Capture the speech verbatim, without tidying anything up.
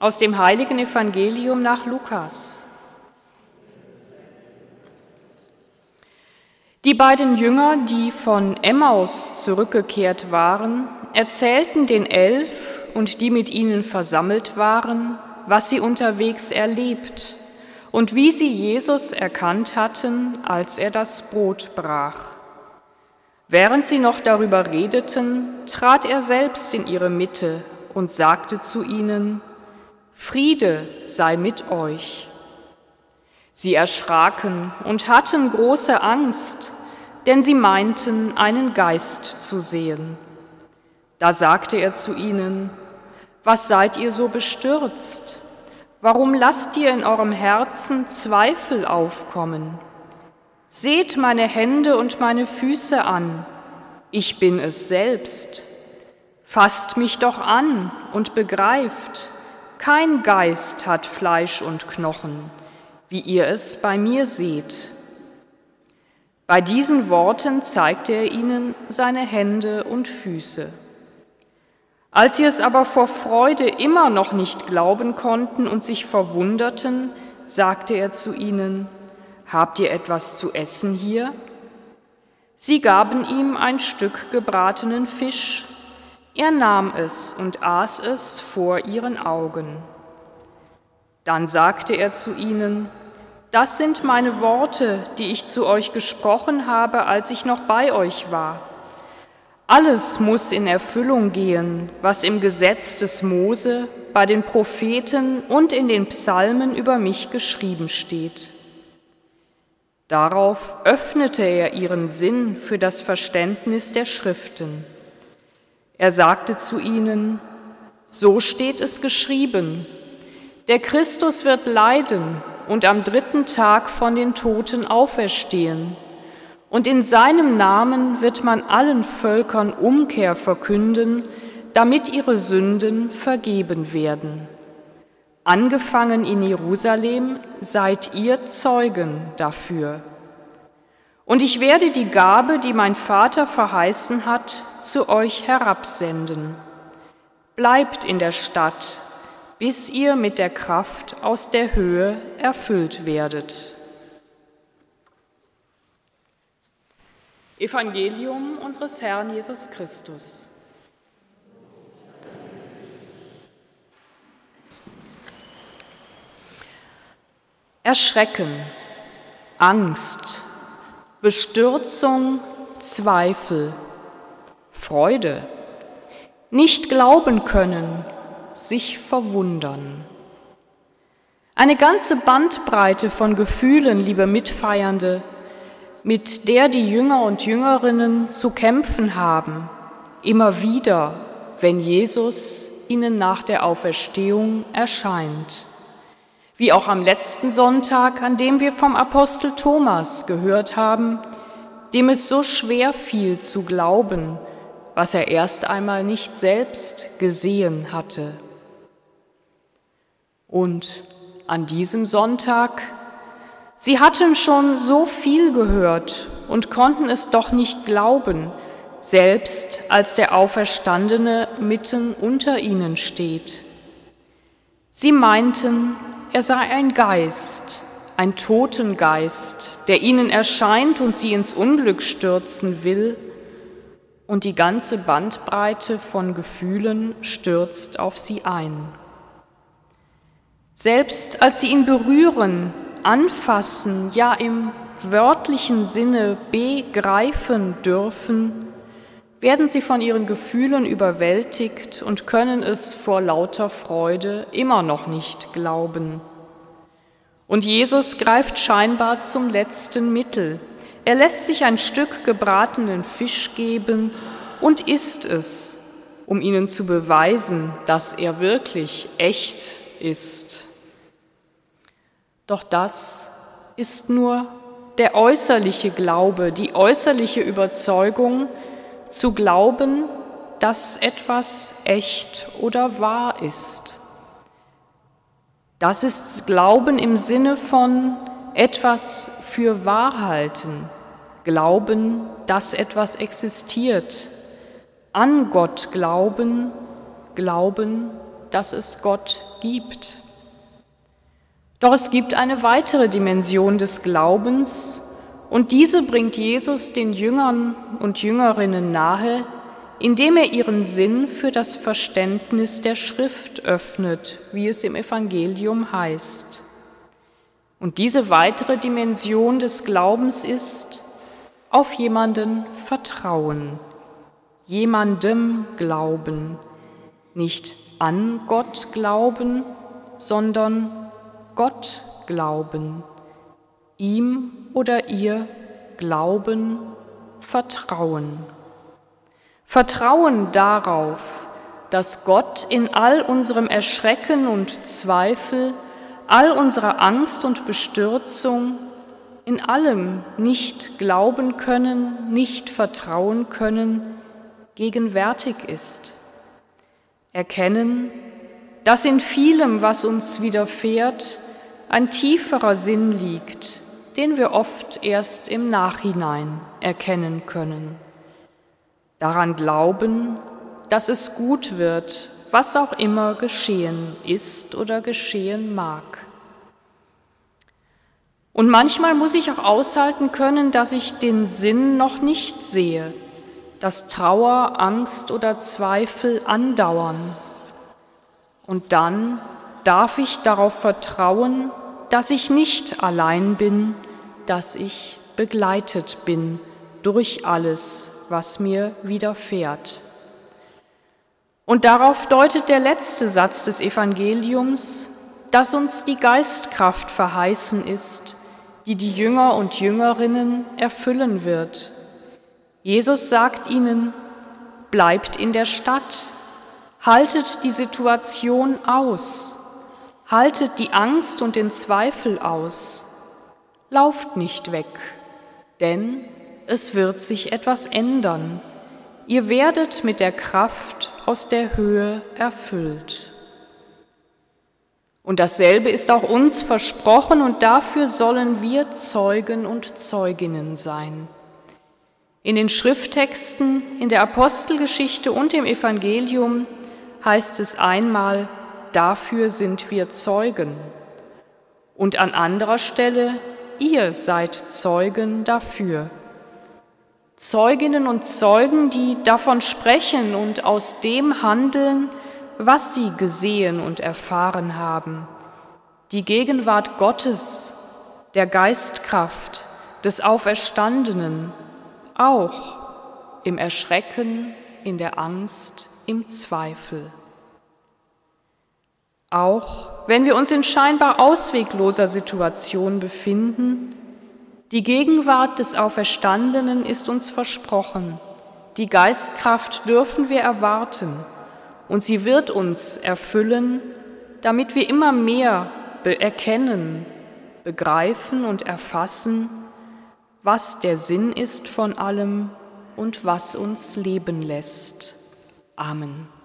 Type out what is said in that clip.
Aus dem heiligen Evangelium nach Lukas. Die beiden Jünger, die von Emmaus zurückgekehrt waren, erzählten den Elf und die mit ihnen versammelt waren, was sie unterwegs erlebt und wie sie Jesus erkannt hatten, als er das Brot brach. Während sie noch darüber redeten, trat er selbst in ihre Mitte und sagte zu ihnen: Friede sei mit euch. Sie erschraken und hatten große Angst, denn sie meinten, einen Geist zu sehen. Da sagte er zu ihnen: Was seid ihr so bestürzt? Warum lasst ihr in eurem Herzen Zweifel aufkommen? Seht meine Hände und meine Füße an, ich bin es selbst. Fasst mich doch an und begreift, kein Geist hat Fleisch und Knochen, wie ihr es bei mir seht. Bei diesen Worten zeigte er ihnen seine Hände und Füße. Als sie es aber vor Freude immer noch nicht glauben konnten und sich verwunderten, sagte er zu ihnen: Habt ihr etwas zu essen hier? Sie gaben ihm ein Stück gebratenen Fisch. Er nahm es und aß es vor ihren Augen. Dann sagte er zu ihnen: Das sind meine Worte, die ich zu euch gesprochen habe, als ich noch bei euch war. Alles muss in Erfüllung gehen, was im Gesetz des Mose, bei den Propheten und in den Psalmen über mich geschrieben steht. Darauf öffnete er ihren Sinn für das Verständnis der Schriften. Er sagte zu ihnen: So steht es geschrieben, der Christus wird leiden und am dritten Tag von den Toten auferstehen. Und in seinem Namen wird man allen Völkern Umkehr verkünden, damit ihre Sünden vergeben werden. Angefangen in Jerusalem seid ihr Zeugen dafür. Und ich werde die Gabe, die mein Vater verheißen hat, zu euch herabsenden. Bleibt in der Stadt, bis ihr mit der Kraft aus der Höhe erfüllt werdet. Evangelium unseres Herrn Jesus Christus. Erschrecken, Angst, Bestürzung, Zweifel, Freude, nicht glauben können, sich verwundern. Eine ganze Bandbreite von Gefühlen, liebe Mitfeiernde, mit der die Jünger und Jüngerinnen zu kämpfen haben, immer wieder, wenn Jesus ihnen nach der Auferstehung erscheint. Wie auch am letzten Sonntag, an dem wir vom Apostel Thomas gehört haben, dem es so schwer fiel zu glauben, was er erst einmal nicht selbst gesehen hatte. Und an diesem Sonntag, sie hatten schon so viel gehört und konnten es doch nicht glauben, selbst als der Auferstandene mitten unter ihnen steht. Sie meinten, er sei ein Geist, ein Totengeist, der ihnen erscheint und sie ins Unglück stürzen will, und die ganze Bandbreite von Gefühlen stürzt auf sie ein. Selbst als sie ihn berühren, anfassen, ja im wörtlichen Sinne begreifen dürfen, werden sie von ihren Gefühlen überwältigt und können es vor lauter Freude immer noch nicht glauben. Und Jesus greift scheinbar zum letzten Mittel. Er lässt sich ein Stück gebratenen Fisch geben und isst es, um ihnen zu beweisen, dass er wirklich echt ist. Doch das ist nur der äußerliche Glaube, die äußerliche Überzeugung, zu glauben, dass etwas echt oder wahr ist. Das ist Glauben im Sinne von etwas für wahr halten, glauben, dass etwas existiert, an Gott glauben, glauben, dass es Gott gibt. Doch es gibt eine weitere Dimension des Glaubens, und diese bringt Jesus den Jüngern und Jüngerinnen nahe, indem er ihren Sinn für das Verständnis der Schrift öffnet, wie es im Evangelium heißt. Und diese weitere Dimension des Glaubens ist, auf jemanden vertrauen, jemandem glauben, nicht an Gott glauben, sondern Gott glauben, ihm oder ihr glauben, vertrauen. Vertrauen darauf, dass Gott in all unserem Erschrecken und Zweifel, all unserer Angst und Bestürzung, in allem nicht glauben können, nicht vertrauen können, gegenwärtig ist. Erkennen, dass in vielem, was uns widerfährt, ein tieferer Sinn liegt, den wir oft erst im Nachhinein erkennen können. Daran glauben, dass es gut wird, was auch immer geschehen ist oder geschehen mag. Und manchmal muss ich auch aushalten können, dass ich den Sinn noch nicht sehe, dass Trauer, Angst oder Zweifel andauern. Und dann darf ich darauf vertrauen, dass ich nicht allein bin, dass ich begleitet bin durch alles, was mir widerfährt. Und darauf deutet der letzte Satz des Evangeliums, dass uns die Geistkraft verheißen ist, die die Jünger und Jüngerinnen erfüllen wird. Jesus sagt ihnen, bleibt in der Stadt, haltet die Situation aus, haltet die Angst und den Zweifel aus, lauft nicht weg, denn es wird sich etwas ändern. Ihr werdet mit der Kraft aus der Höhe erfüllt. Und dasselbe ist auch uns versprochen, und dafür sollen wir Zeugen und Zeuginnen sein. In den Schrifttexten, in der Apostelgeschichte und im Evangelium heißt es einmal, dafür sind wir Zeugen. Und an anderer Stelle, ihr seid Zeugen dafür. Zeuginnen und Zeugen, die davon sprechen und aus dem handeln, was sie gesehen und erfahren haben. Die Gegenwart Gottes, der Geistkraft, des Auferstandenen, auch im Erschrecken, in der Angst, im Zweifel. Auch wenn wir uns in scheinbar auswegloser Situation befinden, die Gegenwart des Auferstandenen ist uns versprochen. Die Geistkraft dürfen wir erwarten und sie wird uns erfüllen, damit wir immer mehr erkennen, begreifen und erfassen, was der Sinn ist von allem und was uns leben lässt. Amen.